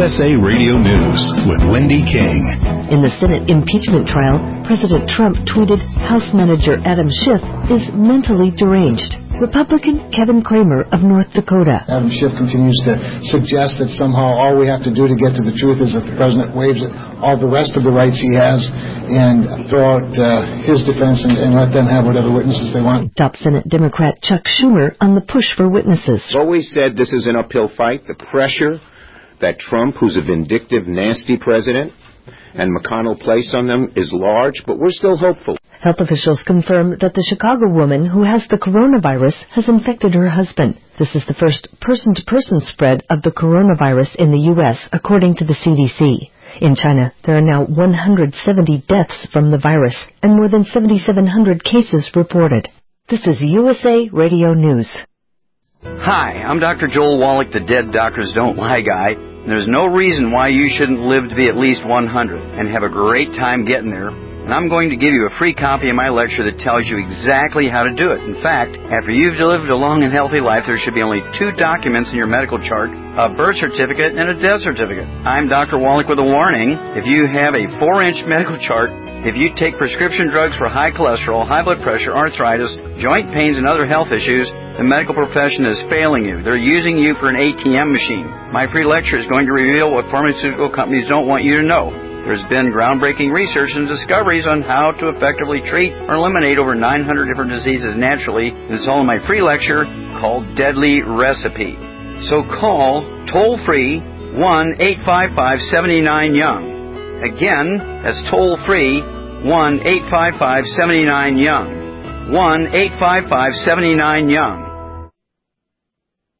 USA Radio News with Wendy King. In the Senate impeachment trial, President Trump tweeted House Manager Adam Schiff is mentally deranged. Republican Kevin Cramer of North Dakota. Adam Schiff continues to suggest that somehow all we have to do to get to the truth is that the president waives all the rest of the rights he has and throw out his defense and let them have whatever witnesses they want. Top Senate Democrat Chuck Schumer on the push for witnesses. I've always said this is an uphill fight. The pressure that Trump, who's a vindictive, nasty president, and McConnell place on them is large, but we're still hopeful. Health officials confirm that the Chicago woman who has the coronavirus has infected her husband. This is the first person-to-person spread of the coronavirus in the U.S., according to the CDC. In China, there are now 170 deaths from the virus and more than 7,700 cases reported. This is USA Radio News. Hi, I'm Dr. Joel Wallach, the Dead Doctors Don't Lie guy. And there's no reason why you shouldn't live to be at least 100 and have a great time getting there. And I'm going to give you a free copy of my lecture that tells you exactly how to do it. In fact, after you've lived a long and healthy life, there should be only 2 documents in your medical chart, a birth certificate and a death certificate. I'm Dr. Wallach with a warning. If you have a 4-inch medical chart, if you take prescription drugs for high cholesterol, high blood pressure, arthritis, joint pains, and other health issues, the medical profession is failing you. They're using you for an ATM machine. My free lecture is going to reveal what pharmaceutical companies don't want you to know. There's been groundbreaking research and discoveries on how to effectively treat or eliminate over 900 different diseases naturally, and it's all in my free lecture called Deadly Recipe. So call toll-free 1-855-79-YOUNG. Again, that's toll-free 1-855-79-YOUNG. 1-855-79-YOUNG.